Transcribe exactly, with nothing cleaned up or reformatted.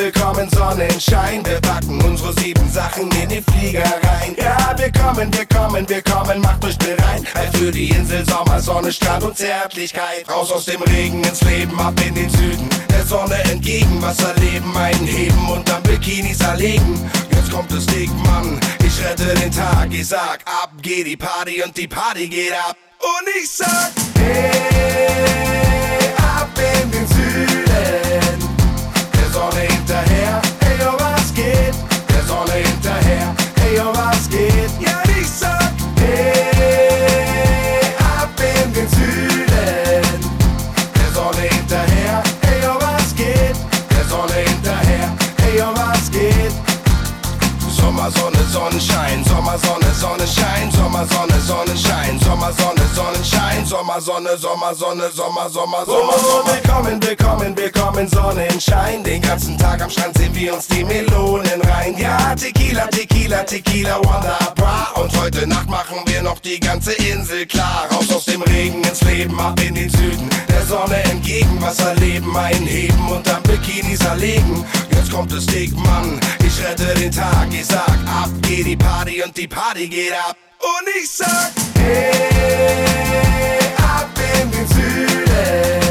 willkommen, Sonnenschein. Wir packen unsere sieben Sachen in den Flieger rein. Ja, wir kommen, wir kommen, wir kommen, macht euch bereit. Für die Insel Sommer, Sonne, Strand und Zärtlichkeit. Raus aus dem Regen ins Leben, ab in den Süden. Der Sonne entgegen, was erleben, einen heben und dann Bikinis erlegen. Jetzt kommt es dick, Mann, ich rette den Tag. Ich sag, ab geht die Party und die Party geht ab. Und ich sag, hey, ab in den Süden. Der Sonne hinterher, hey, oh, was geht? Der Sonne hinterher, hey, oh, was geht? Ja, ich sag, hey, ab in den Süden. Der Sonne hinterher, hey, oh, was geht? Der Sonne hinterher, hey, oh, was geht? Sommer, Sonne, Sonnenschein, Sommer, Sonne, Sonnenschein, Sommer, Sonne, Sonnenschein, Sommer, Sonne, Sonnenschein, Sommer, Sonne, Sommer, Sonne, Sommer, Sommer, Sommer, Sommer. Willkommen, willkommen, willkommen, Sonnenschein. Den ganzen Tag am Strand sehen wir uns die Melonen rein. Ja, Tequila, Tequila, Tequila, Wanda, Bra. Und heute Nacht machen wir noch die ganze Insel klar. Raus aus dem Regen ins Leben, ab in den Süden. Der Sonne entgegen, was erleben, einheben und dann Bikinis erlegen. Jetzt kommt es dick, Mann, ich rette den Tag. Ich sag, ab geht die Party und die Party geht ab. Und ich sag, hey, ab in den Süden.